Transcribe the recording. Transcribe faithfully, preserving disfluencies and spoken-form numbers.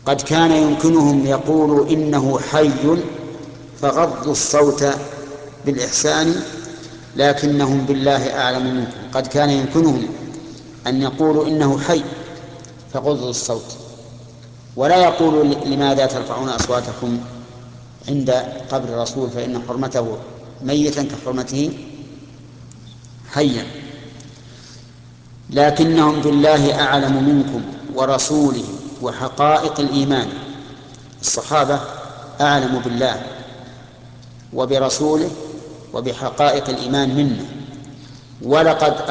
قد كان يمكنهم يقولوا إنه حي فغضوا الصوت بالإحسان لكنهم بالله أعلم منكم. قد كان يمكنهم أن يقولوا إنه حي فغضوا الصوت، ولا يقولوا لماذا ترفعون أصواتكم عند قبر الرسول فإن حرمته ميتا كحرمته حيا، لكنهم بالله أعلم منكم ورسوله وحقائق الإيمان. الصحابة أعلم بالله وبرسوله وبحقائق الإيمان منا. ولقد